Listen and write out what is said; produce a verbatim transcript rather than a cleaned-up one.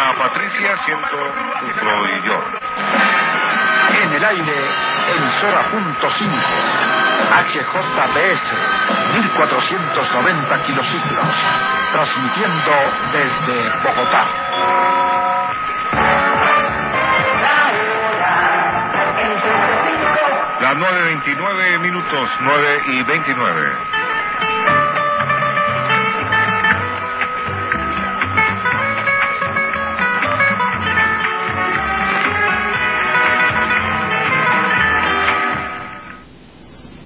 Ana Patricia siendo tu proveedor. En el aire, emisora punto cinco, H J B S, mil cuatrocientos noventa kilociclos, transmitiendo desde Bogotá. Las nueve veintinueve minutos, nueve y veintinueve.